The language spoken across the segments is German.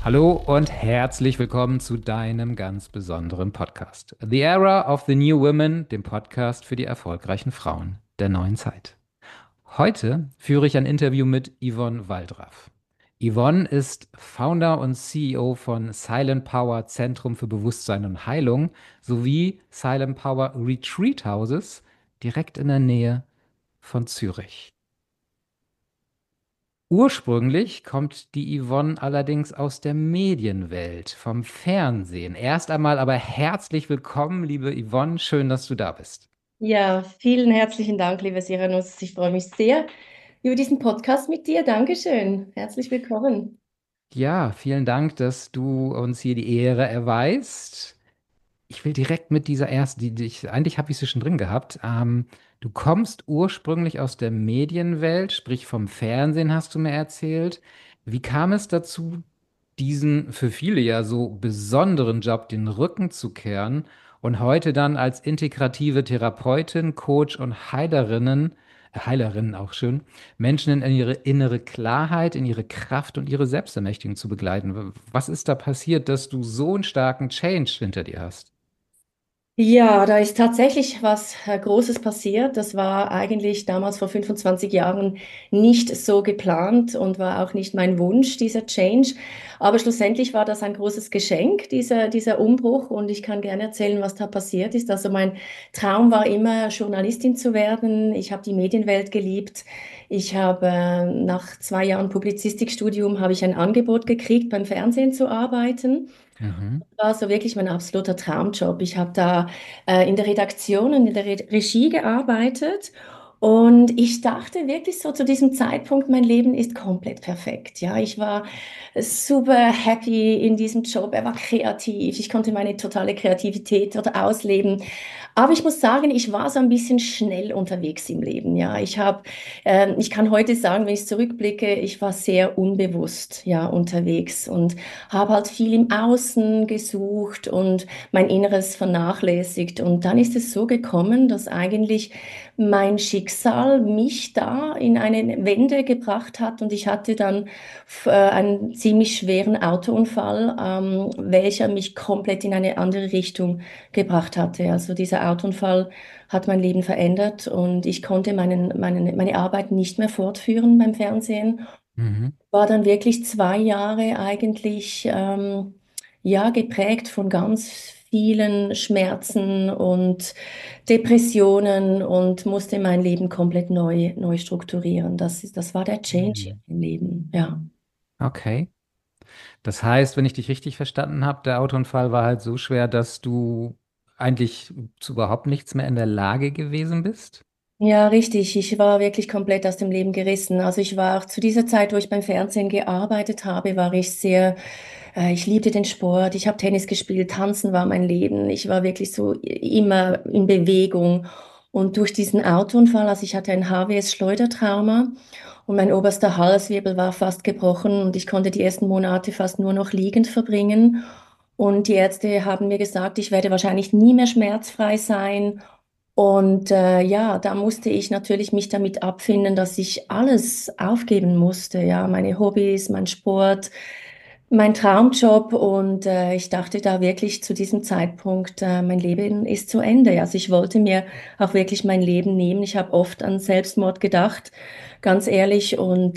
Hallo und herzlich willkommen zu deinem ganz besonderen Podcast. The Era of the New Women, dem Podcast für die erfolgreichen Frauen der neuen Zeit. Heute führe ich ein Interview mit Yvonne Waldraff. Yvonne ist Founder und CEO von Silent Power Zentrum für Bewusstsein und Heilung sowie Silent Power Retreat Houses direkt in der Nähe von Zürich. Ursprünglich kommt die Yvonne allerdings aus der Medienwelt, vom Fernsehen. Erst einmal aber herzlich willkommen, liebe Yvonne. Schön, dass du da bist. Ja, vielen herzlichen Dank, liebe Siranus. Ich freue mich sehr über diesen Podcast mit dir. Dankeschön. Herzlich willkommen. Ja, vielen Dank, dass du uns hier die Ehre erweist. Ich will direkt mit dieser ersten, eigentlich habe ich sie schon drin gehabt. Du kommst ursprünglich aus der Medienwelt, sprich vom Fernsehen, hast du mir erzählt. Wie kam es dazu, diesen für viele ja so besonderen Job den Rücken zu kehren und heute dann als integrative Therapeutin, Coach und Heilerinnen auch schön, Menschen in ihre innere Klarheit, in ihre Kraft und ihre Selbstermächtigung zu begleiten? Was ist da passiert, dass du so einen starken Change hinter dir hast? Ja, da ist tatsächlich was Großes passiert. Das war eigentlich damals vor 25 Jahren nicht so geplant und war auch nicht mein Wunsch, dieser Change. Aber schlussendlich war das ein großes Geschenk, dieser Umbruch. Und ich kann gerne erzählen, was da passiert ist. Also mein Traum war immer, Journalistin zu werden. Ich habe die Medienwelt geliebt. Ich habe nach 2 Jahren Publizistikstudium habe ich ein Angebot gekriegt, beim Fernsehen zu arbeiten. Mhm. War so wirklich mein absoluter Traumjob. Ich habe da in der Redaktion und in der Regie gearbeitet und ich dachte wirklich so zu diesem Zeitpunkt, mein Leben ist komplett perfekt. Ja, ich war super happy in diesem Job. Er war kreativ. Ich konnte meine totale Kreativität dort ausleben. Aber ich muss sagen, ich war so ein bisschen schnell unterwegs im Leben. Ja, ich kann heute sagen, wenn ich zurückblicke, ich war sehr unbewusst, ja, unterwegs und habe halt viel im Außen gesucht und mein Inneres vernachlässigt. Und dann ist es so gekommen, dass eigentlich mein Schicksal mich da in eine Wende gebracht hat und ich hatte dann einen ziemlich schweren Autounfall, welcher mich komplett in eine andere Richtung gebracht hatte. Also dieser Autounfall hat mein Leben verändert und ich konnte meine Arbeit nicht mehr fortführen beim Fernsehen. Mhm. War dann wirklich 2 Jahre eigentlich ja geprägt von ganz vielen Schmerzen und Depressionen und musste mein Leben komplett neu strukturieren. Das war der Change Mhm. im Leben, ja. Okay. Das heißt, wenn ich dich richtig verstanden habe, der Autounfall war halt so schwer, dass du eigentlich zu überhaupt nichts mehr in der Lage gewesen bist? Ja, richtig. Ich war wirklich komplett aus dem Leben gerissen. Also ich war auch zu dieser Zeit, wo ich beim Fernsehen gearbeitet habe, war ich sehr, ich liebte den Sport. Ich habe Tennis gespielt, Tanzen war mein Leben. Ich war wirklich so immer in Bewegung. Und durch diesen Autounfall, also ich hatte ein HWS-Schleudertrauma und mein oberster Halswirbel war fast gebrochen und ich konnte die ersten Monate fast nur noch liegend verbringen. Und die Ärzte haben mir gesagt, ich werde wahrscheinlich nie mehr schmerzfrei sein. Und ja, da musste ich natürlich mich damit abfinden, dass ich alles aufgeben musste. Ja, meine Hobbys, mein Sport, mein Traumjob. Und ich dachte da wirklich zu diesem Zeitpunkt, mein Leben ist zu Ende. Also ich wollte mir auch wirklich mein Leben nehmen. Ich habe oft an Selbstmord gedacht, ganz ehrlich. Und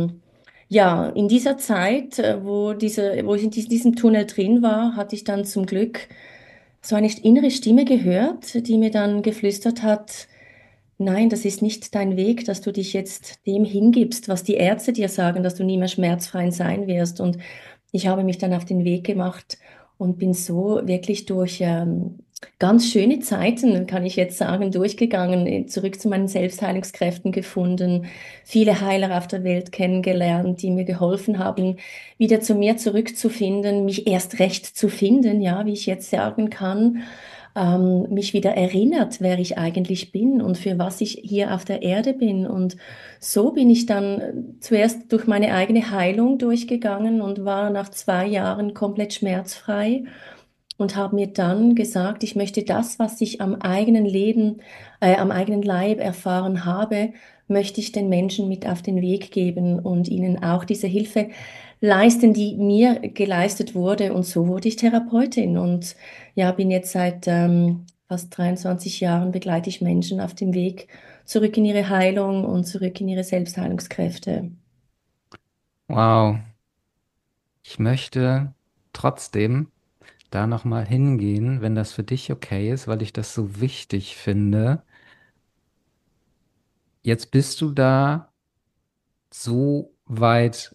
ja, in dieser Zeit, wo ich in diesem Tunnel drin war, hatte ich dann zum Glück so eine innere Stimme gehört, die mir dann geflüstert hat, nein, das ist nicht dein Weg, dass du dich jetzt dem hingibst, was die Ärzte dir sagen, dass du nie mehr schmerzfrei sein wirst. Und ich habe mich dann auf den Weg gemacht und bin so wirklich durch ganz schöne Zeiten, kann ich jetzt sagen, durchgegangen, zurück zu meinen Selbstheilungskräften gefunden, viele Heiler auf der Welt kennengelernt, die mir geholfen haben, wieder zu mir zurückzufinden, mich erst recht zu finden, ja, wie ich jetzt sagen kann, mich wieder erinnert, wer ich eigentlich bin und für was ich hier auf der Erde bin. Und so bin ich dann zuerst durch meine eigene Heilung durchgegangen und war nach 2 Jahren komplett schmerzfrei. und habe mir dann gesagt, ich möchte das, was ich am eigenen Leben, am eigenen Leib erfahren habe, möchte ich den Menschen mit auf den Weg geben und ihnen auch diese Hilfe leisten, die mir geleistet wurde. Und so wurde ich Therapeutin und ja, bin jetzt seit fast 23 Jahren begleite ich Menschen auf dem Weg zurück in ihre Heilung und zurück in ihre Selbstheilungskräfte. Wow. Ich möchte trotzdem da nochmal hingehen, wenn das für dich okay ist, weil ich das so wichtig finde. Jetzt bist du da so weit,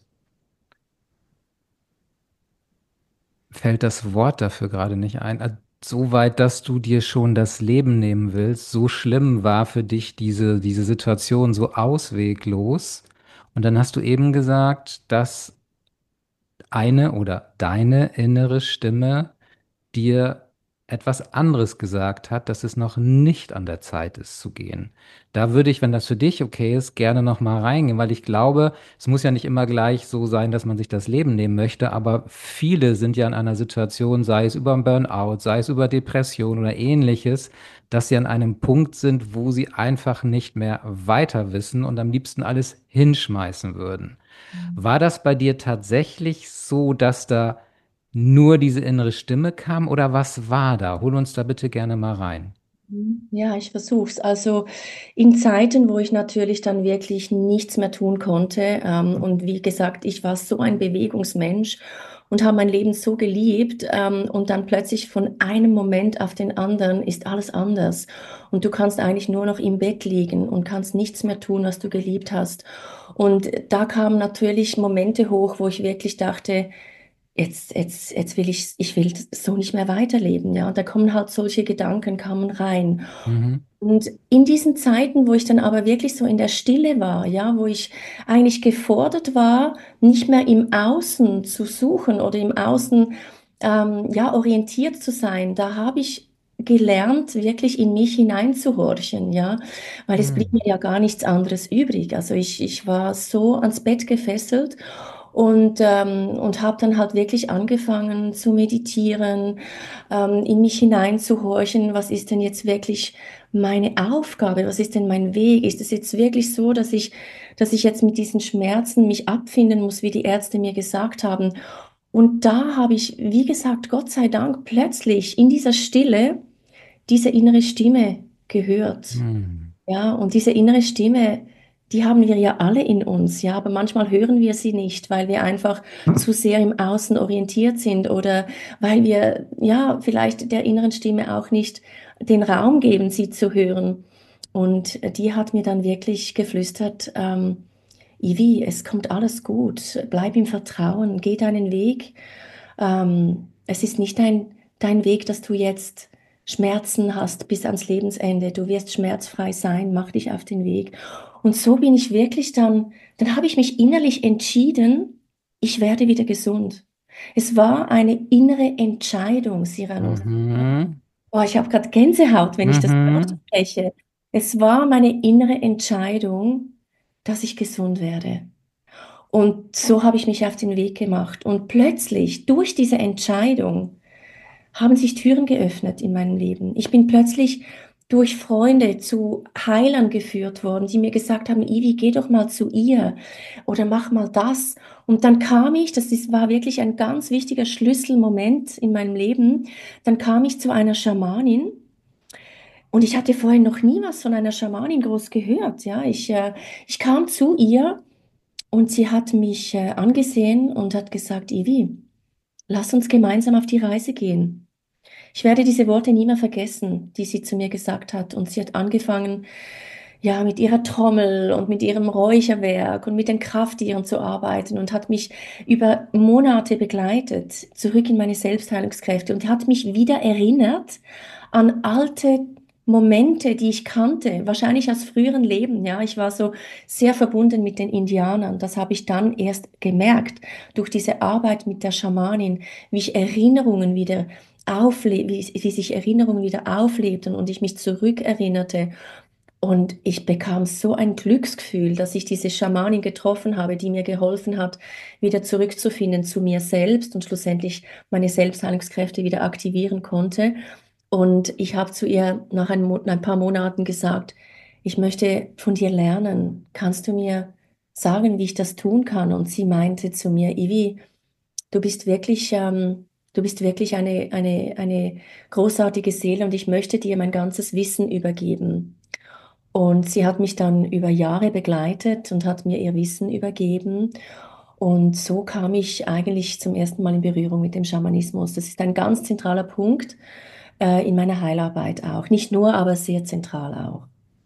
fällt das Wort dafür gerade nicht ein, so weit, dass du dir schon das Leben nehmen willst. So schlimm war für dich diese Situation, so ausweglos. Und dann hast du eben gesagt, dass eine oder deine innere Stimme dir etwas anderes gesagt hat, dass es noch nicht an der Zeit ist zu gehen. Da würde ich, wenn das für dich okay ist, gerne noch mal reingehen, weil ich glaube, es muss ja nicht immer gleich so sein, dass man sich das Leben nehmen möchte, aber viele sind ja in einer Situation, sei es über einen Burnout, sei es über Depression oder ähnliches, dass sie an einem Punkt sind, wo sie einfach nicht mehr weiter wissen und am liebsten alles hinschmeißen würden. War das bei dir tatsächlich so, dass da nur diese innere Stimme kam oder was war da? Hol uns da bitte gerne mal rein. Ja, ich versuch's. Also in Zeiten, wo ich natürlich dann wirklich nichts mehr tun konnte, und wie gesagt, ich war so ein Bewegungsmensch und habe mein Leben so geliebt, und dann plötzlich von einem Moment auf den anderen ist alles anders und du kannst eigentlich nur noch im Bett liegen und kannst nichts mehr tun, was du geliebt hast. Und da kamen natürlich Momente hoch, wo ich wirklich dachte, jetzt ich will so nicht mehr weiterleben, ja. Und da kommen halt solche Gedanken, kamen rein. Mhm. Und in diesen Zeiten, wo ich dann aber wirklich so in der Stille war, ja, wo ich eigentlich gefordert war, nicht mehr im Außen zu suchen oder im Außen, ja, orientiert zu sein, da habe ich gelernt, wirklich in mich hineinzuhorchen, ja, weil es blieb mir Mhm. ja gar nichts anderes übrig. Also ich war so ans Bett gefesselt und habe dann halt wirklich angefangen zu meditieren, in mich hineinzuhorchen, was ist denn jetzt wirklich meine Aufgabe, was ist denn mein Weg? Ist es jetzt wirklich so, dass ich jetzt mit diesen Schmerzen mich abfinden muss, wie die Ärzte mir gesagt haben? Und da habe ich, wie gesagt, Gott sei Dank plötzlich in dieser Stille diese innere Stimme gehört. Mhm. Ja, und diese innere Stimme, die haben wir ja alle in uns, ja, aber manchmal hören wir sie nicht, weil wir einfach zu sehr im Außen orientiert sind oder weil wir, ja, vielleicht der inneren Stimme auch nicht den Raum geben, sie zu hören. Und die hat mir dann wirklich geflüstert, Ivi, es kommt alles gut, bleib im Vertrauen, geh deinen Weg. Es ist nicht dein Weg, dass du jetzt Schmerzen hast bis ans Lebensende. Du wirst schmerzfrei sein, mach dich auf den Weg. Und so bin ich wirklich dann habe ich mich innerlich entschieden, ich werde wieder gesund. Es war eine innere Entscheidung, Cyrano. Mhm. Oh, ich habe gerade Gänsehaut, wenn ich das Mhm. ausspreche. Es war meine innere Entscheidung, dass ich gesund werde. Und so habe ich mich auf den Weg gemacht. Und plötzlich, durch diese Entscheidung, haben sich Türen geöffnet in meinem Leben. Ich bin plötzlich durch Freunde zu Heilern geführt worden, die mir gesagt haben, Ivi, geh doch mal zu ihr oder mach mal das. Und dann kam ich, war wirklich ein ganz wichtiger Schlüsselmoment in meinem Leben, dann kam ich zu einer Schamanin und ich hatte vorher noch nie was von einer Schamanin groß gehört. Ja, ich kam zu ihr und sie hat mich angesehen und hat gesagt, Ivi, lass uns gemeinsam auf die Reise gehen. Ich werde diese Worte nie mehr vergessen, die sie zu mir gesagt hat. Und sie hat angefangen, ja, mit ihrer Trommel und mit ihrem Räucherwerk und mit den Krafttieren zu arbeiten und hat mich über Monate begleitet, zurück in meine Selbstheilungskräfte und hat mich wieder erinnert an alte Momente, die ich kannte, wahrscheinlich aus früheren Leben. Ja, ich war so sehr verbunden mit den Indianern. Das habe ich dann erst gemerkt durch diese Arbeit mit der Schamanin, wie ich Erinnerungen wieder wie sich Erinnerungen wieder auflebten und ich mich zurückerinnerte. Und ich bekam so ein Glücksgefühl, dass ich diese Schamanin getroffen habe, die mir geholfen hat, wieder zurückzufinden zu mir selbst und schlussendlich meine Selbstheilungskräfte wieder aktivieren konnte. Und ich habe zu ihr nach ein paar Monaten gesagt, ich möchte von dir lernen. Kannst du mir sagen, wie ich das tun kann? Und sie meinte zu mir, Ivi, du bist wirklich eine großartige Seele und ich möchte dir mein ganzes Wissen übergeben. Und sie hat mich dann über Jahre begleitet und hat mir ihr Wissen übergeben. Und so kam ich eigentlich zum ersten Mal in Berührung mit dem Schamanismus. Das ist ein ganz zentraler Punkt in meiner Heilarbeit auch. Nicht nur, aber sehr zentral auch.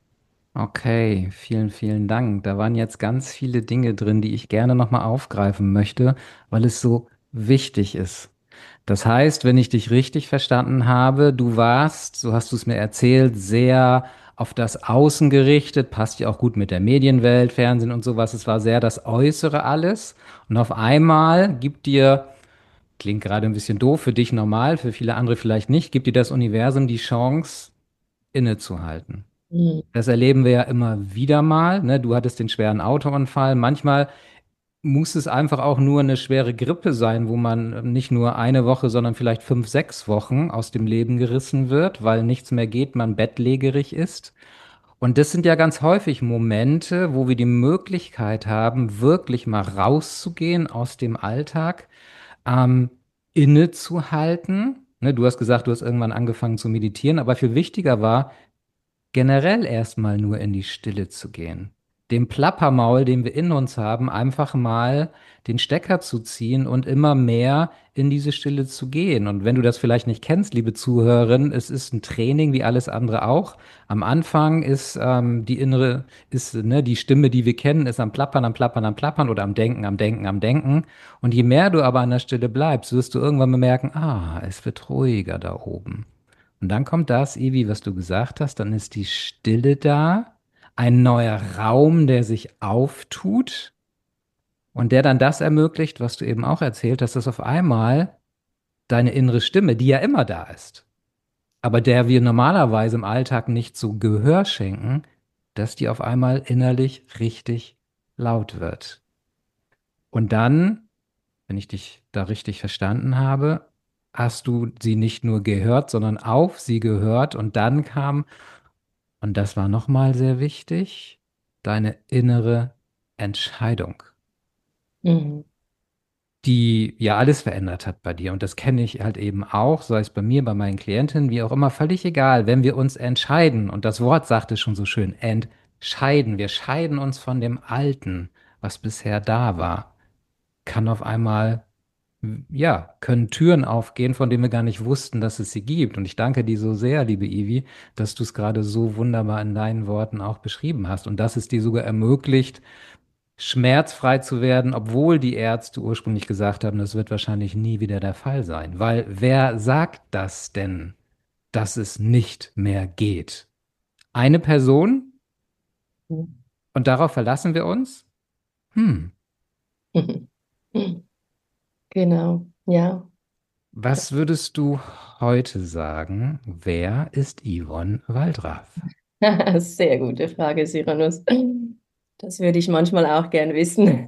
Okay, vielen, vielen Dank. Da waren jetzt ganz viele Dinge drin, die ich gerne nochmal aufgreifen möchte, weil es so wichtig ist. Das heißt, wenn ich dich richtig verstanden habe, du warst, so hast du es mir erzählt, sehr auf das Außen gerichtet, passt ja auch gut mit der Medienwelt, Fernsehen und sowas. Es war sehr das Äußere alles. Und auf einmal gibt dir, klingt gerade ein bisschen doof, für dich normal, für viele andere vielleicht nicht, gibt dir das Universum die Chance, innezuhalten. Mhm. Das erleben wir ja immer wieder mal, ne? Du hattest den schweren Autounfall. Manchmal muss es einfach auch nur eine schwere Grippe sein, wo man nicht nur eine Woche, sondern vielleicht 5, 6 Wochen aus dem Leben gerissen wird, weil nichts mehr geht, man bettlägerig ist. Und das sind ja ganz häufig Momente, wo wir die Möglichkeit haben, wirklich mal rauszugehen aus dem Alltag, ähm, innezuhalten. Ne, du hast gesagt, du hast irgendwann angefangen zu meditieren, aber viel wichtiger war, generell erstmal nur in die Stille zu gehen. Dem Plappermaul, den wir in uns haben, einfach mal den Stecker zu ziehen und immer mehr in diese Stille zu gehen. Und wenn du das vielleicht nicht kennst, liebe Zuhörerin, es ist ein Training wie alles andere auch. Am Anfang ist die innere, ist ne, die Stimme, die wir kennen, ist am Plappern, am Plappern, am Plappern oder am Denken, am Denken, am Denken. Und je mehr du aber an der Stille bleibst, wirst du irgendwann bemerken, ah, es wird ruhiger da oben. Und dann kommt das, Ivi, was du gesagt hast, dann ist die Stille da, ein neuer Raum, der sich auftut und der dann das ermöglicht, was du eben auch erzählt hast, dass auf einmal deine innere Stimme, die ja immer da ist, aber der wir normalerweise im Alltag nicht so Gehör schenken, dass die auf einmal innerlich richtig laut wird. Und dann, wenn ich dich da richtig verstanden habe, hast du sie nicht nur gehört, sondern auf sie gehört und dann kam. Und das war nochmal sehr wichtig, deine innere Entscheidung, Mhm. die ja alles verändert hat bei dir. Und das kenne ich halt eben auch, sei es bei mir, bei meinen Klientinnen, wie auch immer, völlig egal, wenn wir uns entscheiden. Und das Wort sagt es schon so schön, entscheiden. Wir scheiden uns von dem Alten, was bisher da war. Kann auf einmal, ja, können Türen aufgehen, von denen wir gar nicht wussten, dass es sie gibt. Und ich danke dir so sehr, liebe Ivi, dass du es gerade so wunderbar in deinen Worten auch beschrieben hast und dass es dir sogar ermöglicht, schmerzfrei zu werden, obwohl die Ärzte ursprünglich gesagt haben, das wird wahrscheinlich nie wieder der Fall sein. Weil wer sagt das denn, dass es nicht mehr geht? Eine Person und darauf verlassen wir uns? Hm. Mhm. Mhm. Genau, ja. Was würdest du heute sagen? Wer ist Yvonne Waldraff? Sehr gute Frage, Cyrano. Das würde ich manchmal auch gern wissen.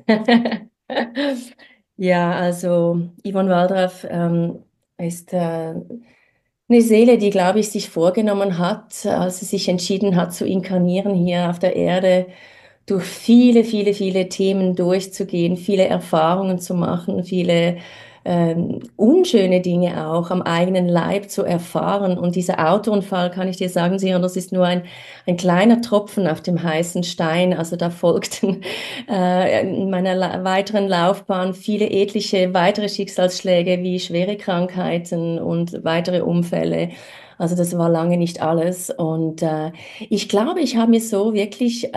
Ja, also Yvonne Waldorf ist eine Seele, die, glaube ich, sich vorgenommen hat, als sie sich entschieden hat zu inkarnieren hier auf der Erde, durch viele, viele, viele Themen durchzugehen, viele Erfahrungen zu machen, viele unschöne Dinge auch am eigenen Leib zu erfahren. Und dieser Autounfall, kann ich dir sagen, Sion, das ist nur ein kleiner Tropfen auf dem heißen Stein. Also da folgten in meiner weiteren Laufbahn viele etliche weitere Schicksalsschläge wie schwere Krankheiten und weitere Unfälle. Also das war lange nicht alles. Und ich glaube, ich habe mir so wirklich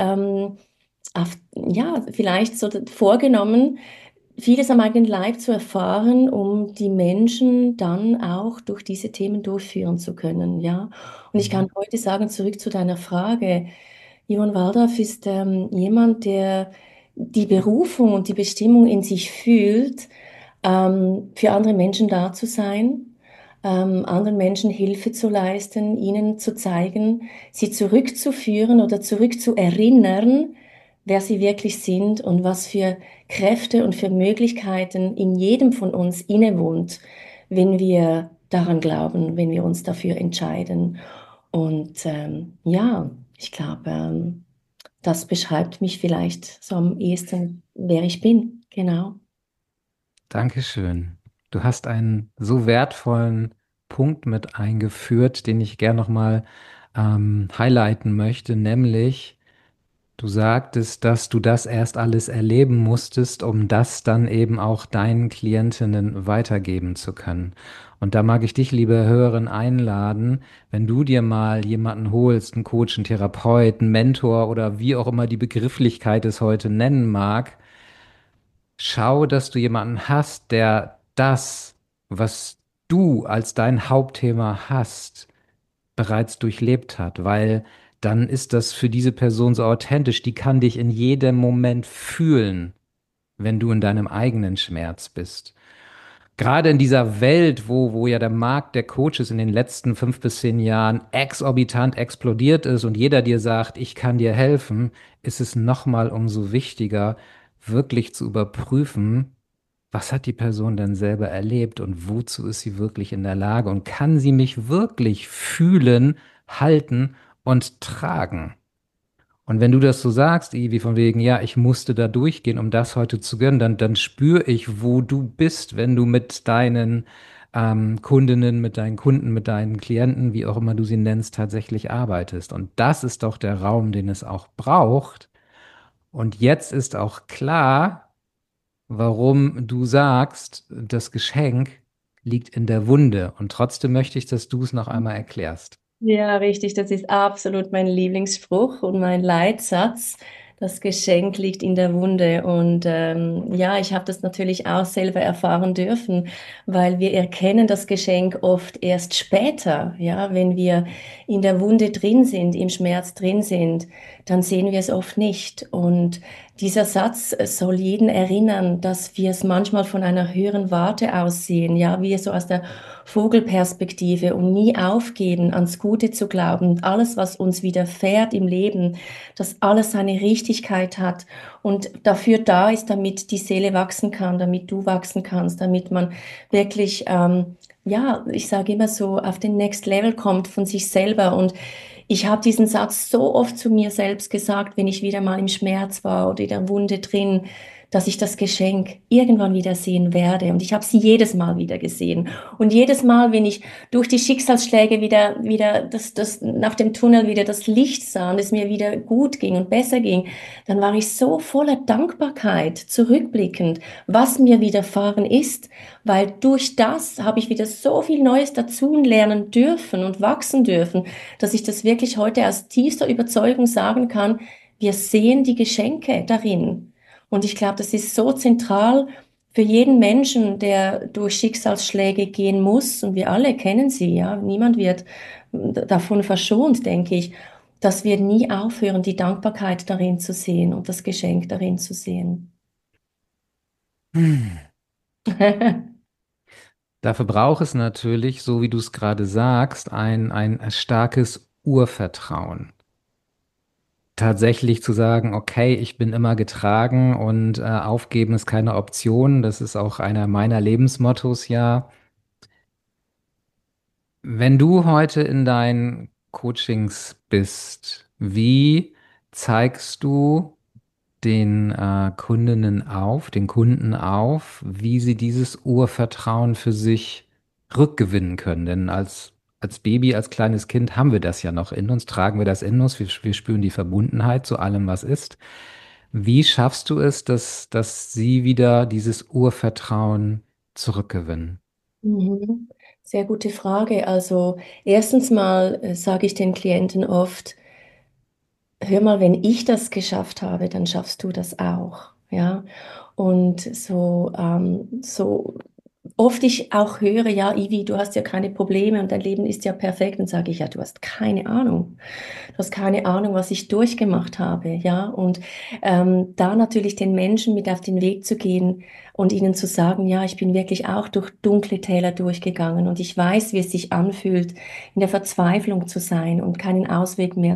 ja, vielleicht so vorgenommen, vieles am eigenen Leib zu erfahren, um die Menschen dann auch durch diese Themen durchführen zu können, ja. Und ich kann Mhm. heute sagen, zurück zu deiner Frage, Yvonne Waldorf ist jemand, der die Berufung und die Bestimmung in sich fühlt, für andere Menschen da zu sein, anderen Menschen Hilfe zu leisten, ihnen zu zeigen, sie zurückzuführen oder zurückzuerinnern, wer sie wirklich sind und was für Kräfte und für Möglichkeiten in jedem von uns innewohnt, wenn wir daran glauben, wenn wir uns dafür entscheiden. Und ja, ich glaube, das beschreibt mich vielleicht so am ehesten, wer ich bin. Genau. Dankeschön. Du hast einen so wertvollen Punkt mit eingeführt, den ich gern nochmal highlighten möchte, nämlich du sagtest, dass du das erst alles erleben musstest, um das dann eben auch deinen Klientinnen weitergeben zu können. Und da mag ich dich, liebe Hörerin, einladen, wenn du dir mal jemanden holst, einen Coach, einen Therapeuten, einen Mentor oder wie auch immer die Begrifflichkeit es heute nennen mag, schau, dass du jemanden hast, der das, was du als dein Hauptthema hast, bereits durchlebt hat, weil dann ist das für diese Person so authentisch, die kann dich in jedem Moment fühlen, wenn du in deinem eigenen Schmerz bist. Gerade in dieser Welt, wo ja der Markt der Coaches in den letzten 5 bis 10 Jahren exorbitant explodiert ist und jeder dir sagt, ich kann dir helfen, ist es nochmal umso wichtiger, wirklich zu überprüfen, was hat die Person denn selber erlebt und wozu ist sie wirklich in der Lage und kann sie mich wirklich fühlen, halten und tragen? Und wenn du das so sagst, Ivi, von wegen, ja, ich musste da durchgehen, um das heute zu gönnen, dann spüre ich, wo du bist, wenn du mit deinen Kundinnen, mit deinen Kunden, mit deinen Klienten, wie auch immer du sie nennst, tatsächlich arbeitest. Und das ist doch der Raum, den es auch braucht. Und jetzt ist auch klar, warum du sagst, das Geschenk liegt in der Wunde. Und trotzdem möchte ich, dass du es noch einmal erklärst. Ja, richtig. Das ist absolut mein Lieblingsspruch und mein Leitsatz. Das Geschenk liegt in der Wunde. Und ja, ich habe das natürlich auch selber erfahren dürfen, weil wir erkennen das Geschenk oft erst später. Ja, wenn wir in der Wunde drin sind, im Schmerz drin sind, dann sehen wir es oft nicht. Und dieser Satz soll jeden erinnern, dass wir es manchmal von einer höheren Warte aus sehen. Ja, wir so aus der Vogelperspektive und nie aufgeben, ans Gute zu glauben, alles, was uns widerfährt im Leben, dass alles seine Richtigkeit hat und dafür da ist, damit die Seele wachsen kann, damit du wachsen kannst, damit man wirklich, ja, ich sage immer so, auf den Next Level kommt von sich selber. Und ich habe diesen Satz so oft zu mir selbst gesagt, wenn ich wieder mal im Schmerz war oder in der Wunde drin, dass ich das Geschenk irgendwann wieder sehen werde. Und ich habe sie jedes Mal wieder gesehen. Und jedes Mal, wenn ich durch die Schicksalsschläge wieder nach dem Tunnel wieder das Licht sah und es mir wieder gut ging und besser ging, dann war ich so voller Dankbarkeit, zurückblickend, was mir widerfahren ist, weil durch das habe ich wieder so viel Neues dazu lernen dürfen und wachsen dürfen, dass ich das wirklich heute aus tiefster Überzeugung sagen kann, wir sehen die Geschenke darin. Und ich glaube, das ist so zentral für jeden Menschen, der durch Schicksalsschläge gehen muss, und wir alle kennen sie, ja, niemand wird davon verschont, denke ich, dass wir nie aufhören, die Dankbarkeit darin zu sehen und das Geschenk darin zu sehen. Hm. Dafür braucht es natürlich, so wie du es gerade sagst, ein starkes Urvertrauen. Tatsächlich zu sagen, okay, ich bin immer getragen und aufgeben ist keine Option. Das ist auch einer meiner Lebensmottos, ja. Wenn du heute in deinen Coachings bist, wie zeigst du den Kundinnen auf, den Kunden auf, wie sie dieses Urvertrauen für sich rückgewinnen können? Denn als Baby, als kleines Kind haben wir das ja noch in uns, tragen wir das in uns, wir spüren die Verbundenheit zu allem, was ist. Wie schaffst du es, dass sie wieder dieses Urvertrauen zurückgewinnen? Mhm. Sehr gute Frage. Also erstens mal sage ich den Klienten oft, hör mal, wenn ich das geschafft habe, dann schaffst du das auch. Ja. Und so oft ich auch höre, ja, Ivi, du hast ja keine Probleme und dein Leben ist ja perfekt, dann sage ich, ja, du hast keine Ahnung. Du hast keine Ahnung, was ich durchgemacht habe, ja. Und da natürlich den Menschen mit auf den Weg zu gehen und ihnen zu sagen, ja, ich bin wirklich auch durch dunkle Täler durchgegangen und ich weiß, wie es sich anfühlt, in der Verzweiflung zu sein und keinen Ausweg mehr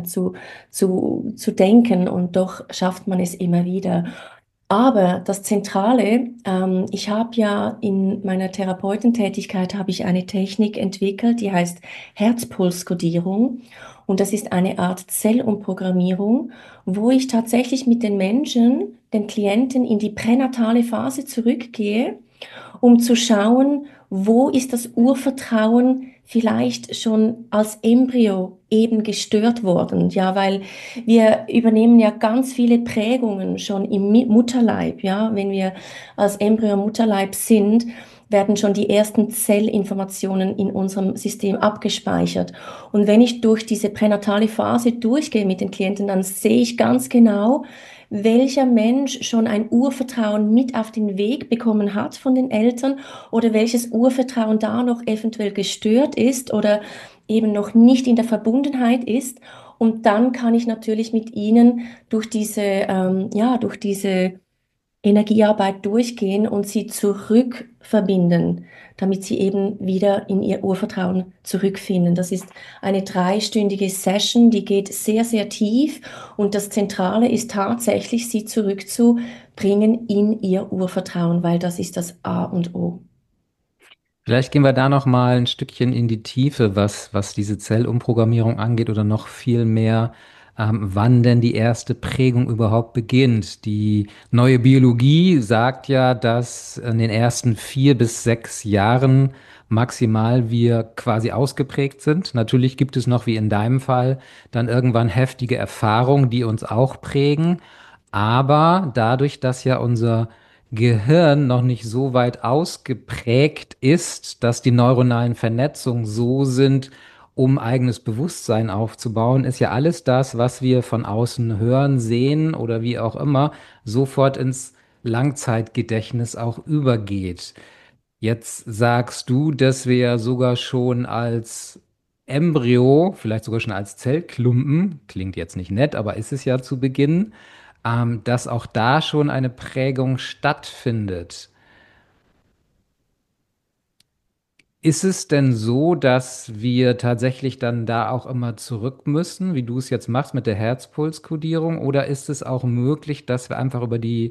zu denken und doch schafft man es immer wieder. Aber das Zentrale, ich habe ja in meiner Therapeutentätigkeit habe ich eine Technik entwickelt, die heißt Herzpulskodierung. Und das ist eine Art Zellumprogrammierung, wo ich tatsächlich mit den Menschen, den Klienten in die pränatale Phase zurückgehe, um zu schauen, wo ist das Urvertrauen vielleicht schon als Embryo eben gestört worden. Ja, weil wir übernehmen ja ganz viele Prägungen schon im Mutterleib. Ja, wenn wir als Embryo im Mutterleib sind, werden schon die ersten Zellinformationen in unserem System abgespeichert. Und wenn ich durch diese pränatale Phase durchgehe mit den Klienten, dann sehe ich ganz genau, welcher Mensch schon ein Urvertrauen mit auf den Weg bekommen hat von den Eltern oder welches Urvertrauen da noch eventuell gestört ist oder eben noch nicht in der Verbundenheit ist. Und dann kann ich natürlich mit ihnen durch diese Energiearbeit durchgehen und sie zurückverbinden, damit sie eben wieder in ihr Urvertrauen zurückfinden. Das ist eine dreistündige Session, die geht sehr, sehr tief und das Zentrale ist tatsächlich, sie zurückzubringen in ihr Urvertrauen, weil das ist das A und O. Vielleicht gehen wir da noch mal ein Stückchen in die Tiefe, was diese Zellumprogrammierung angeht oder noch viel mehr, wann denn die erste Prägung überhaupt beginnt. Die neue Biologie sagt ja, dass in den ersten 4 bis 6 Jahren maximal wir quasi ausgeprägt sind. Natürlich gibt es noch, wie in deinem Fall, dann irgendwann heftige Erfahrungen, die uns auch prägen. Aber dadurch, dass ja unser Gehirn noch nicht so weit ausgeprägt ist, dass die neuronalen Vernetzungen so sind, um eigenes Bewusstsein aufzubauen, ist ja alles das, was wir von außen hören, sehen oder wie auch immer, sofort ins Langzeitgedächtnis auch übergeht. Jetzt sagst du, dass wir ja sogar schon als Embryo, vielleicht sogar schon als Zellklumpen, klingt jetzt nicht nett, aber ist es ja zu Beginn, dass auch da schon eine Prägung stattfindet. Ist es denn so, dass wir tatsächlich dann da auch immer zurück müssen, wie du es jetzt machst mit der Herzpulskodierung, oder ist es auch möglich, dass wir einfach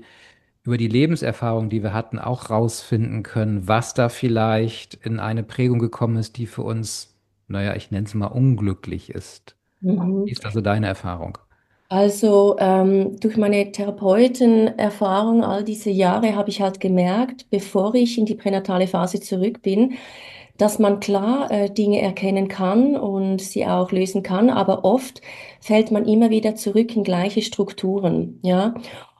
über die Lebenserfahrung, die wir hatten, auch rausfinden können, was da vielleicht in eine Prägung gekommen ist, die für uns, naja, ich nenne es mal unglücklich ist? Mhm. Wie ist also deine Erfahrung? Also durch meine Therapeutenerfahrung all diese Jahre habe ich halt gemerkt, bevor ich in die pränatale Phase zurück bin, dass man klar Dinge erkennen kann und sie auch lösen kann, aber oft fällt man immer wieder zurück in gleiche Strukturen, ja.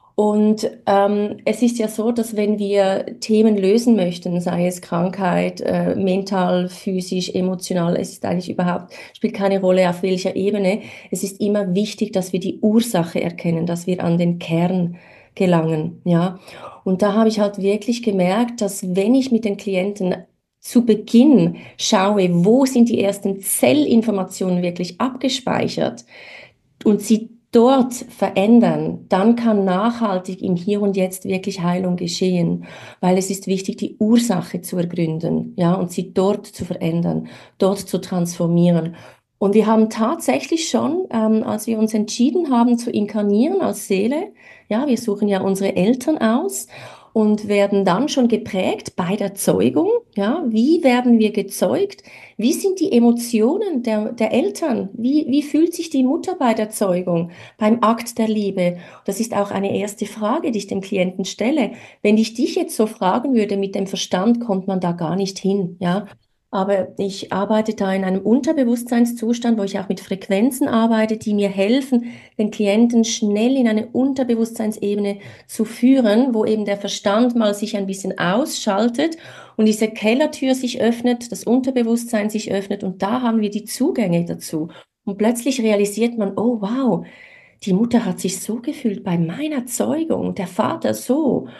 Und es ist ja so, dass wenn wir Themen lösen möchten, sei es Krankheit, mental, physisch, emotional, es ist eigentlich überhaupt, spielt keine Rolle auf welcher Ebene. Es ist immer wichtig, dass wir die Ursache erkennen, dass wir an den Kern gelangen, ja. Und da habe ich halt wirklich gemerkt, dass wenn ich mit den Klienten zu Beginn schaue, wo sind die ersten Zellinformationen wirklich abgespeichert, und sie dort verändern, dann kann nachhaltig im Hier und Jetzt wirklich Heilung geschehen, weil es ist wichtig, die Ursache zu ergründen, ja, und sie dort zu verändern, dort zu transformieren. Und wir haben tatsächlich schon, als wir uns entschieden haben zu inkarnieren als Seele, ja, wir suchen ja unsere Eltern aus und werden dann schon geprägt bei der Zeugung, ja, wie werden wir gezeugt? Wie sind die Emotionen der Eltern? Wie fühlt sich die Mutter bei der Zeugung, beim Akt der Liebe? Das ist auch eine erste Frage, die ich dem Klienten stelle. Wenn ich dich jetzt so fragen würde, mit dem Verstand kommt man da gar nicht hin, ja. Aber ich arbeite da in einem Unterbewusstseinszustand, wo ich auch mit Frequenzen arbeite, die mir helfen, den Klienten schnell in eine Unterbewusstseinsebene zu führen, wo eben der Verstand mal sich ein bisschen ausschaltet und diese Kellertür sich öffnet, das Unterbewusstsein sich öffnet und da haben wir die Zugänge dazu. Und plötzlich realisiert man, oh wow, die Mutter hat sich so gefühlt bei meiner Zeugung, der Vater so.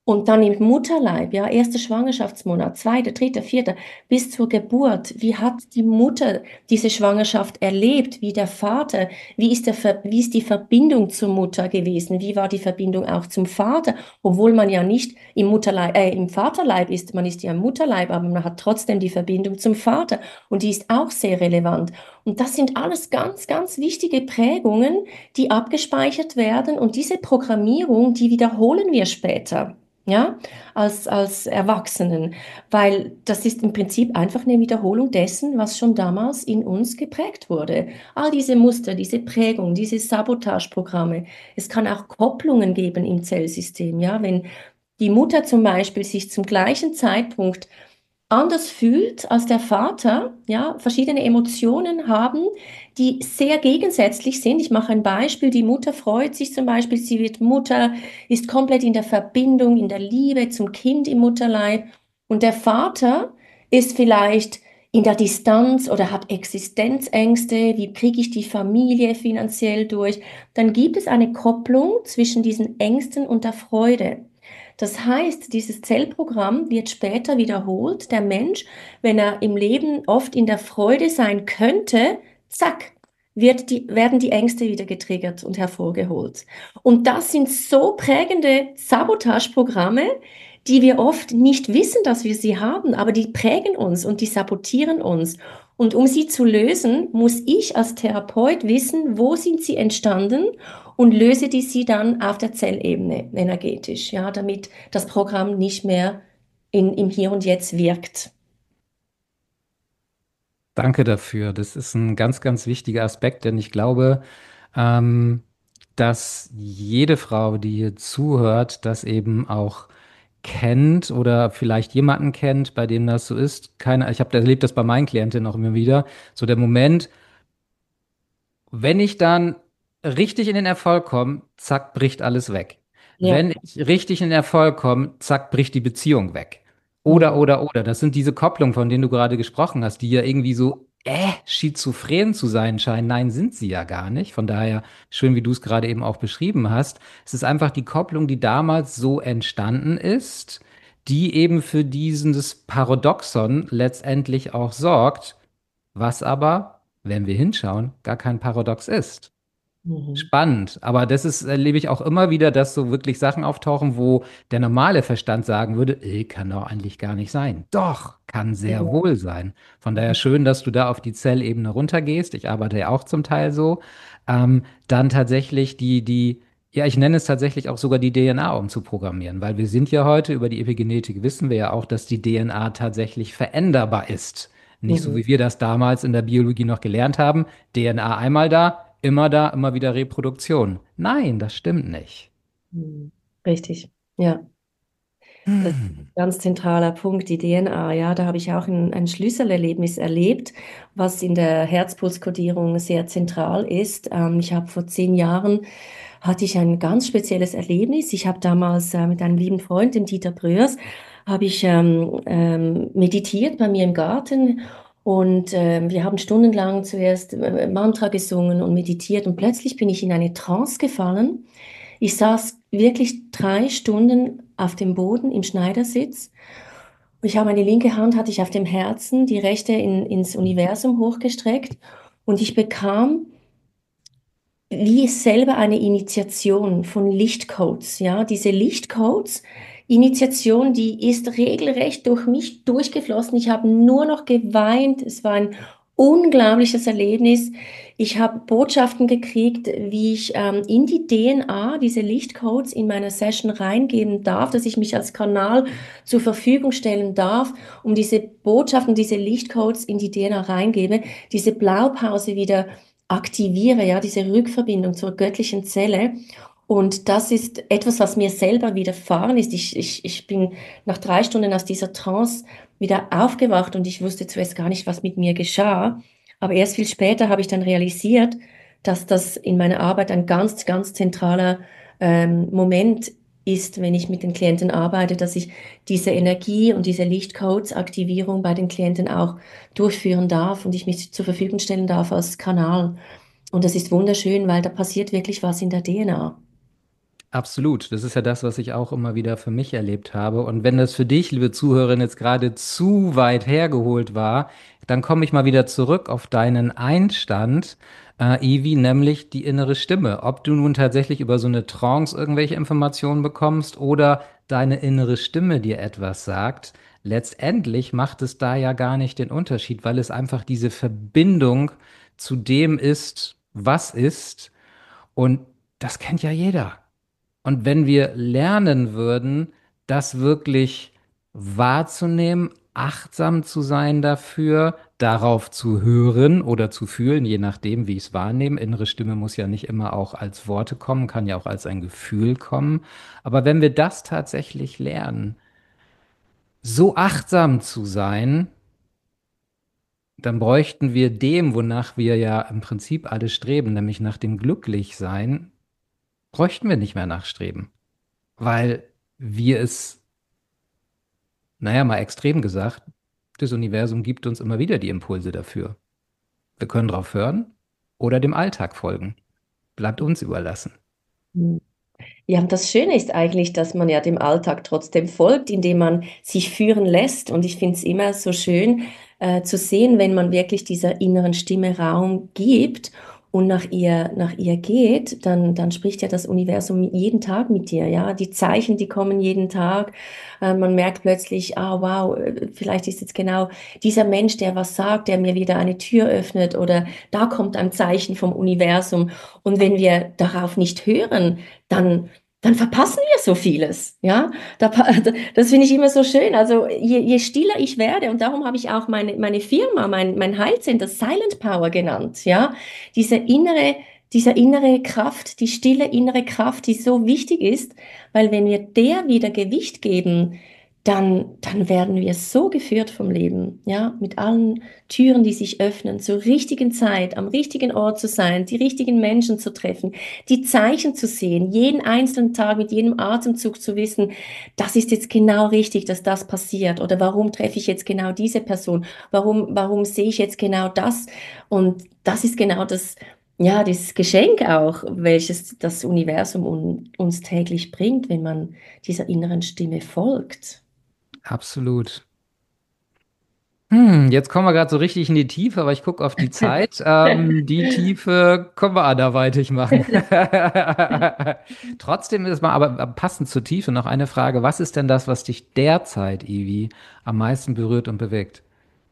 Und dann im Mutterleib, ja, erster Schwangerschaftsmonat, zweiter, dritter, vierter, bis zur Geburt. Wie hat die Mutter diese Schwangerschaft erlebt? Wie der Vater? Wie ist die Verbindung zur Mutter gewesen? Wie war die Verbindung auch zum Vater? Obwohl man ja nicht im Vaterleib ist, man ist ja im Mutterleib, aber man hat trotzdem die Verbindung zum Vater. Und die ist auch sehr relevant. Und das sind alles ganz, ganz wichtige Prägungen, die abgespeichert werden. Und diese Programmierung, die wiederholen wir später. Ja, als Erwachsenen, weil das ist im Prinzip einfach eine Wiederholung dessen, was schon damals in uns geprägt wurde. All diese Muster, diese Prägung, diese Sabotageprogramme. Es kann auch Kopplungen geben im Zellsystem. Ja, wenn die Mutter zum Beispiel sich zum gleichen Zeitpunkt anders fühlt als der Vater, ja, verschiedene Emotionen haben, die sehr gegensätzlich sind. Ich mache ein Beispiel. Die Mutter freut sich zum Beispiel, sie wird Mutter, ist komplett in der Verbindung, in der Liebe zum Kind im Mutterleib. Und der Vater ist vielleicht in der Distanz oder hat Existenzängste. Wie kriege ich die Familie finanziell durch? Dann gibt es eine Kopplung zwischen diesen Ängsten und der Freude. Das heißt, dieses Zellprogramm wird später wiederholt. Der Mensch, wenn er im Leben oft in der Freude sein könnte, zack, werden die Ängste wieder getriggert und hervorgeholt. Und das sind so prägende Sabotageprogramme, die wir oft nicht wissen, dass wir sie haben, aber die prägen uns und die sabotieren uns. Und um sie zu lösen, muss ich als Therapeut wissen, wo sind sie entstanden und löse die sie dann auf der Zellebene energetisch, ja, damit das Programm nicht mehr im Hier und Jetzt wirkt. Danke dafür. Das ist ein ganz, ganz wichtiger Aspekt, denn ich glaube, ähm, dass jede Frau, die hier zuhört, das eben auch kennt oder vielleicht jemanden kennt, bei dem das so ist. Ich habe erlebt das bei meinen Klientinnen auch immer wieder. So der Moment, wenn ich dann richtig in den Erfolg komme, zack, bricht alles weg. Ja. Wenn ich richtig in den Erfolg komme, zack, bricht die Beziehung weg. Mhm. Oder. Das sind diese Kopplungen, von denen du gerade gesprochen hast, die ja irgendwie so, schizophren zu sein scheinen. Nein, sind sie ja gar nicht. Von daher, schön, wie du es gerade eben auch beschrieben hast. Es ist einfach die Kopplung, die damals so entstanden ist, die eben für dieses Paradoxon letztendlich auch sorgt, was aber, wenn wir hinschauen, gar kein Paradox ist. Mhm. Spannend, aber das ist, erlebe ich auch immer wieder, dass so wirklich Sachen auftauchen, wo der normale Verstand sagen würde, kann doch eigentlich gar nicht sein. Doch, kann sehr Ja. wohl sein. Von daher schön, dass du da auf die Zellebene runtergehst. Ich arbeite ja auch zum Teil so. Dann tatsächlich ja, ich nenne es tatsächlich auch sogar die DNA umzuprogrammieren, weil wir sind ja heute über die Epigenetik wissen wir ja auch, dass die DNA tatsächlich veränderbar ist. Nicht so, Mhm. wie wir das damals in der Biologie noch gelernt haben. DNA einmal da, immer wieder Reproduktion. Nein, das stimmt nicht. Mhm. Richtig. Ja. Das ist Hm. ein ganz zentraler Punkt, die DNA. Ja, da habe ich auch ein Schlüsselerlebnis erlebt, was in der Herzpulskodierung sehr zentral ist. Ich habe vor 10 Jahren hatte ich ein ganz spezielles Erlebnis. Ich habe damals mit einem lieben Freund, dem Dieter Bröers, habe ich meditiert bei mir im Garten und wir haben stundenlang zuerst Mantra gesungen und meditiert und plötzlich bin ich in eine Trance gefallen. Ich saß wirklich 3 Stunden auf dem Boden im Schneidersitz. Ich habe meine linke Hand hatte ich auf dem Herzen, die rechte ins Universum hochgestreckt und ich bekam wie selber eine Initiation von Lichtcodes. Ja, diese Lichtcodes, Initiation, die ist regelrecht durch mich durchgeflossen. Ich habe nur noch geweint. Es war ein unglaubliches Erlebnis. Ich habe Botschaften gekriegt, wie ich in die DNA diese Lichtcodes in meiner Session reingeben darf, dass ich mich als Kanal zur Verfügung stellen darf, um diese Botschaften, diese Lichtcodes in die DNA reingebe, diese Blaupause wieder aktiviere, ja, diese Rückverbindung zur göttlichen Zelle. Und das ist etwas, was mir selber widerfahren ist. Ich bin nach 3 Stunden aus dieser Trance wieder aufgewacht und ich wusste zuerst gar nicht, was mit mir geschah. Aber erst viel später habe ich dann realisiert, dass das in meiner Arbeit ein ganz, ganz zentraler Moment ist, wenn ich mit den Klienten arbeite, dass ich diese Energie und diese Lichtcodes-Aktivierung bei den Klienten auch durchführen darf und ich mich zur Verfügung stellen darf als Kanal. Und das ist wunderschön, weil da passiert wirklich was in der DNA. Absolut. Das ist ja das, was ich auch immer wieder für mich erlebt habe. Und wenn das für dich, liebe Zuhörerin, jetzt gerade zu weit hergeholt war, dann komme ich mal wieder zurück auf deinen Einstand, Ivi, nämlich die innere Stimme. Ob du nun tatsächlich über so eine Trance irgendwelche Informationen bekommst oder deine innere Stimme dir etwas sagt, letztendlich macht es da ja gar nicht den Unterschied, weil es einfach diese Verbindung zu dem ist, was ist. Und das kennt ja jeder. Und wenn wir lernen würden, das wirklich wahrzunehmen, achtsam zu sein dafür, darauf zu hören oder zu fühlen, je nachdem, wie ich es wahrnehme. Innere Stimme muss ja nicht immer auch als Worte kommen, kann ja auch als ein Gefühl kommen. Aber wenn wir das tatsächlich lernen, so achtsam zu sein, dann bräuchten wir dem, wonach wir ja im Prinzip alle streben, nämlich nach dem Glücklichsein, bräuchten wir nicht mehr nachstreben, weil wir es, naja, mal extrem gesagt, das Universum gibt uns immer wieder die Impulse dafür. Wir können drauf hören oder dem Alltag folgen. Bleibt uns überlassen. Ja, und das Schöne ist eigentlich, dass man ja dem Alltag trotzdem folgt, indem man sich führen lässt. Und ich finde es immer so schön zu sehen, wenn man wirklich dieser inneren Stimme Raum gibt und nach ihr geht, dann spricht ja das Universum jeden Tag mit dir. Ja, die Zeichen, die kommen jeden Tag. Man merkt plötzlich, ah, wow, vielleicht ist jetzt genau dieser Mensch, der was sagt, der mir wieder eine Tür öffnet oder da kommt ein Zeichen vom Universum. Und wenn wir darauf nicht hören, dann verpassen wir so vieles. Ja, das finde ich immer so schön. Also je stiller ich werde, und darum habe ich auch meine Firma, mein Heilcenter Silent Power genannt. Ja, diese innere, diese innere Kraft, die stille innere Kraft, die so wichtig ist, weil wenn wir der wieder Gewicht geben, dann werden wir so geführt vom Leben, ja, mit allen Türen, die sich öffnen, zur richtigen Zeit, am richtigen Ort zu sein, die richtigen Menschen zu treffen, die Zeichen zu sehen, jeden einzelnen Tag mit jedem Atemzug zu wissen, das ist jetzt genau richtig, dass das passiert, oder warum treffe ich jetzt genau diese Person, warum sehe ich jetzt genau das, und das ist genau das, ja, dieses Geschenk auch, welches das Universum uns täglich bringt, wenn man dieser inneren Stimme folgt. Absolut. Jetzt kommen wir gerade so richtig in die Tiefe, aber ich gucke auf die Zeit. Die Tiefe können wir anderweitig machen. Trotzdem ist mal aber passend zur Tiefe noch eine Frage. Was ist denn das, was dich derzeit, Ivi, am meisten berührt und bewegt?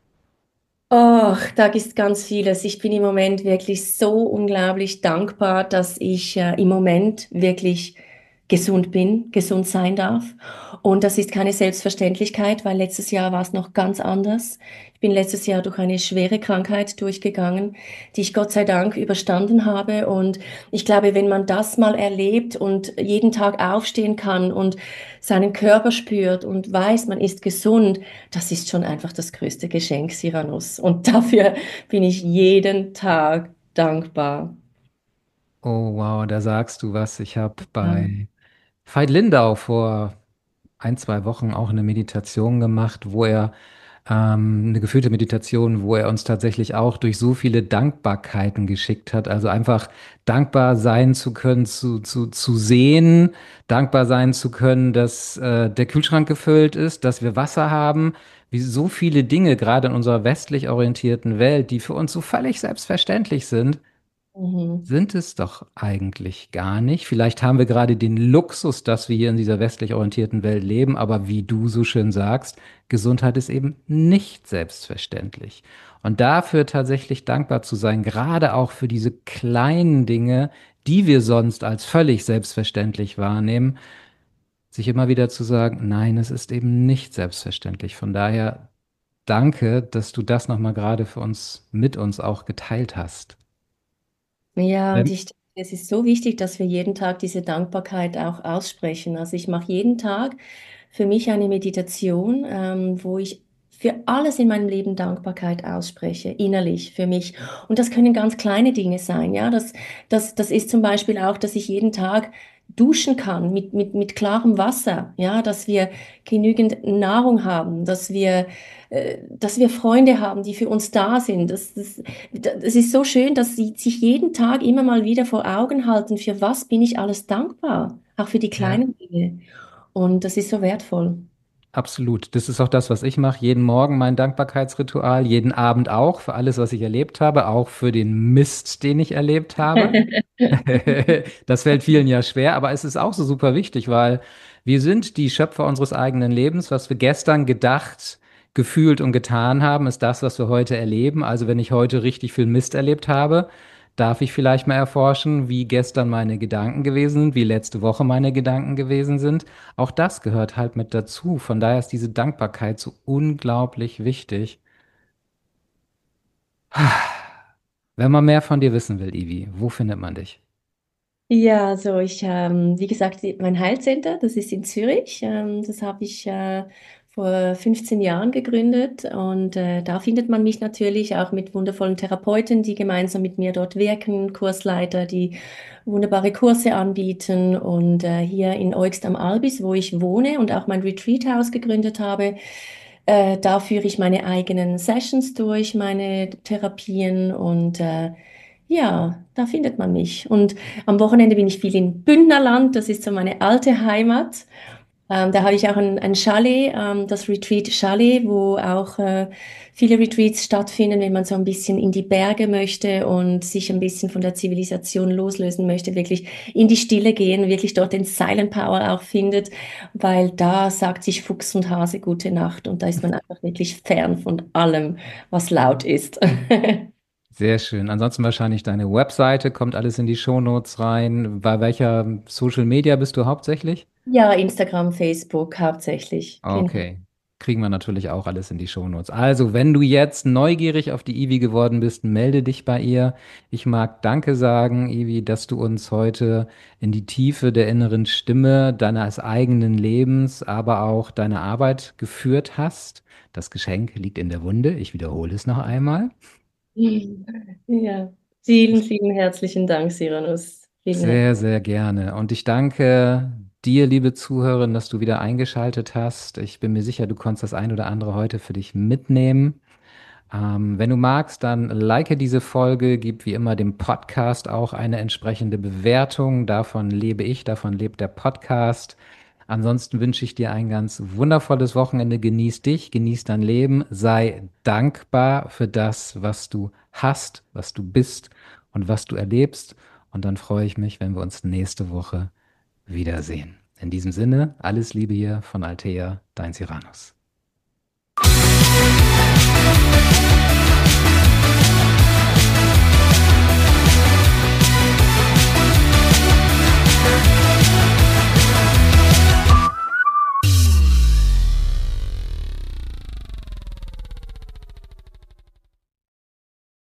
Ach, da ist ganz vieles. Ich bin im Moment wirklich so unglaublich dankbar, dass ich im Moment wirklich gesund bin, gesund sein darf. Und das ist keine Selbstverständlichkeit, weil letztes Jahr war es noch ganz anders. Ich bin letztes Jahr durch eine schwere Krankheit durchgegangen, die ich Gott sei Dank überstanden habe. Und ich glaube, wenn man das mal erlebt und jeden Tag aufstehen kann und seinen Körper spürt und weiß, man ist gesund, das ist schon einfach das größte Geschenk, Cyrannus. Und dafür bin ich jeden Tag dankbar. Oh, wow, da sagst du was. Ich habe Ja. bei Veit Lindau vor ein, zwei Wochen auch eine Meditation gemacht, wo er eine geführte Meditation, wo er uns tatsächlich auch durch so viele Dankbarkeiten geschickt hat. Also einfach dankbar sein zu können, zu sehen, dankbar sein zu können, dass der Kühlschrank gefüllt ist, dass wir Wasser haben, wie so viele Dinge, gerade in unserer westlich orientierten Welt, die für uns so völlig selbstverständlich Mhm. sind es doch eigentlich gar nicht. Vielleicht haben wir gerade den Luxus, dass wir hier in dieser westlich orientierten Welt leben, aber wie du so schön sagst, Gesundheit ist eben nicht selbstverständlich. Und dafür tatsächlich dankbar zu sein, gerade auch für diese kleinen Dinge, die wir sonst als völlig selbstverständlich wahrnehmen, sich immer wieder zu sagen, nein, es ist eben nicht selbstverständlich. Von daher danke, dass du das nochmal gerade für uns, mit uns auch geteilt hast. Ja, und es ist so wichtig, dass wir jeden Tag diese Dankbarkeit auch aussprechen. Also ich mache jeden Tag für mich eine Meditation, wo ich für alles in meinem Leben Dankbarkeit ausspreche, innerlich für mich. Und das können ganz kleine Dinge sein, ja. Das ist zum Beispiel auch, dass ich jeden Tag duschen kann mit klarem Wasser, ja, dass wir genügend Nahrung haben, dass wir Freunde haben, die für uns da sind. Das ist so schön, dass sie sich jeden Tag immer mal wieder vor Augen halten, für was bin ich alles dankbar. auch für die Ja. kleinen Dinge. Und das ist so wertvoll. Absolut. Das ist auch das, was ich mache. Jeden Morgen mein Dankbarkeitsritual, jeden Abend auch für alles, was ich erlebt habe, auch für den Mist, den ich erlebt habe. Das fällt vielen ja schwer, aber es ist auch so super wichtig, weil wir sind die Schöpfer unseres eigenen Lebens. Was wir gestern gedacht, gefühlt und getan haben, ist das, was wir heute erleben. Also wenn ich heute richtig viel Mist erlebt habe, darf ich vielleicht mal erforschen, wie gestern meine Gedanken gewesen sind, wie letzte Woche meine Gedanken gewesen sind. Auch das gehört halt mit dazu. Von daher ist diese Dankbarkeit so unglaublich wichtig. Wenn man mehr von dir wissen will, Ivi, wo findet man dich? Ja, so wie gesagt, mein Heilcenter, das ist in Zürich. Das habe ich vor 15 Jahren gegründet und da findet man mich natürlich auch mit wundervollen Therapeuten, die gemeinsam mit mir dort wirken, Kursleiter, die wunderbare Kurse anbieten und hier in Euxt am Albis, wo ich wohne und auch mein Retreat House gegründet habe. Da führe ich meine eigenen Sessions durch, meine Therapien und ja, da findet man mich. Und am Wochenende bin ich viel in Bündnerland, das ist so meine alte Heimat. Da habe ich auch ein Chalet, das Retreat Chalet, wo auch viele Retreats stattfinden, wenn man so ein bisschen in die Berge möchte und sich ein bisschen von der Zivilisation loslösen möchte, wirklich in die Stille gehen, wirklich dort den Silent Power auch findet, weil da sagt sich Fuchs und Hase gute Nacht und da ist man einfach wirklich fern von allem, was laut ist. Sehr schön. Ansonsten wahrscheinlich deine Webseite, kommt alles in die Shownotes rein. Bei welcher Social Media bist du hauptsächlich? Ja, Instagram, Facebook hauptsächlich, genau. Okay. Kriegen wir natürlich auch alles in die Shownotes. Also, wenn du jetzt neugierig auf die Ivi geworden bist, melde dich bei ihr. Ich mag Danke sagen, Ivi, dass du uns heute in die Tiefe der inneren Stimme deines eigenen Lebens, aber auch deiner Arbeit geführt hast. Das Geschenk liegt in der Wunde. Ich wiederhole es noch einmal. Ja, vielen, vielen herzlichen Dank, Siranus. Vielen Sehr, herzlichen sehr gerne. Und ich danke dir, liebe Zuhörerin, dass du wieder eingeschaltet hast. Ich bin mir sicher, du konntest das ein oder andere heute für dich mitnehmen. Wenn du magst, dann like diese Folge, gib wie immer dem Podcast auch eine entsprechende Bewertung. Davon lebe ich, davon lebt der Podcast. Ansonsten wünsche ich dir ein ganz wundervolles Wochenende. Genieß dich, genieß dein Leben, sei dankbar für das, was du hast, was du bist und was du erlebst. Und dann freue ich mich, wenn wir uns nächste Woche wiedersehen. In diesem Sinne, alles Liebe hier von Althea, dein Cyrannus.